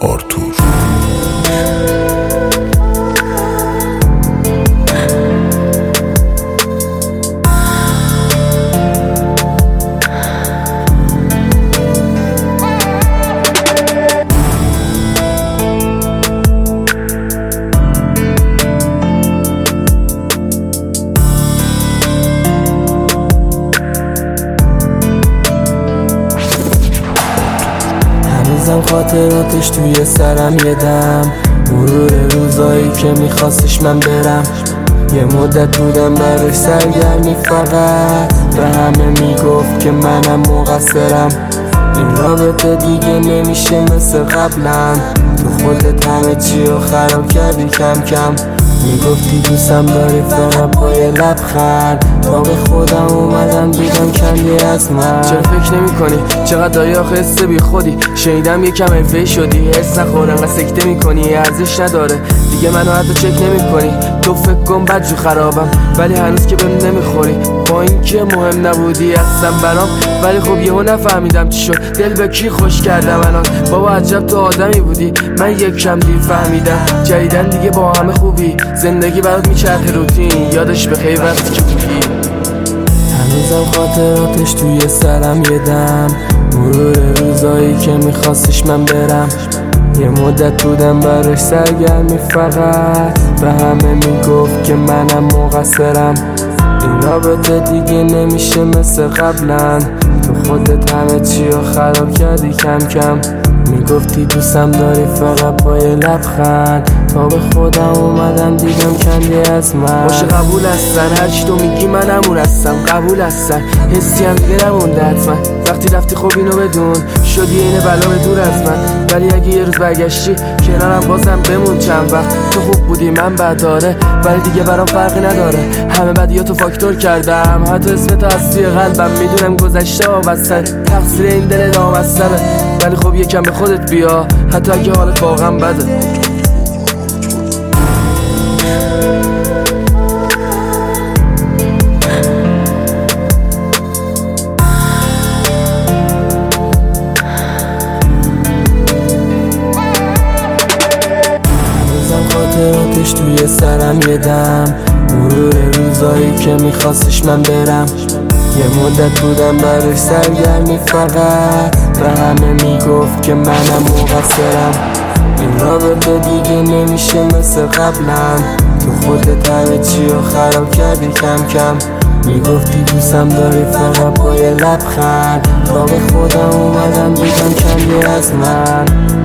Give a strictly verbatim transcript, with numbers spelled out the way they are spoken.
آرتور. هنوزم خاطراتش توی سرم یه دم، مرور روزایی که میخواستش من برم. یه مدت بودم براش سرگرمی فقط، به همه میگفت که منم مقصرم. این رابطه دیگه نمیشه مثل قبلا، تو خودت همه چی رو خراب کردی کم کم. میگفتی دوستم داری فقط با یه لبخند، تا به خودم اومدم دیدم کندی از من. چرا فکر نمی کنی چقدر داری آخه حس بی خودی؟ شنیدم یکم حرفه‌ای شدی، حس نخور انقدر سکته می کنی، ارزش نداره دیگه منو حتی چک نمی کنی. تو فکر کن بد جو خرابم ولی هنوز که بهم نمیخوری، با اینکه مهم نبودی اصلا برام، ولی خب یهو نفهمیدم چی شد، دل به کی خوش کردم الان. بابا عجب تو آدمی بودی، من یکم دیر فهمیدم جدیدن دیگه با همه خوبی، زندگی برات میچرخه روتین، یادش بخیر وقتی که بودی. هنوزم خاطراتش توی سرم یه دم، مرور روزایی که میخواستش من برم. یه مدت بودم براش سرگرمی فقط، به همه میگفت که منم مقصرم. این رابطه دیگه نمیشه مثل قبلا، تو خودت همه چی رو خراب کردی کم کم. میگفتی دوستم داری فقط با یه لبخند، تا به خودم اومدم دیدم کندی از من. باشه قبول هستن هرچی تو میگی من همون هستم، قبول هستن حسی هم دیگه نمونده حتما. وقتی رفتی خب اینو بدون شدی اینه بلا به دور از من، ولی اگه یه روز برگشتی کنارم بازم بمون چند وقت. تو خوب بودی من بد داره، ولی دیگه برام فرقی نداره، همه بدیاتو فاکتور کردم، حتی اسمتو از توی قلبم. میدونم گذشته واسه تقصیر این دل نامصبه، ولی خب یکم به خودت بیا حتی اگه حالت واقعا بده. خاطراتش توی سرم یه دم، مرور روزایی که میخواستش من برم. یه مدت بودم براش سرگرمی فقط، به همه میگفت که منم مقصرم. این رابطه دیگه نمیشه مثل قبلا، تو خودت همه چی رو خراب کردی کم کم. میگفتی دوستم داری فقط با یه لبخند، تا به خودم اومدم دیدم کندی از من.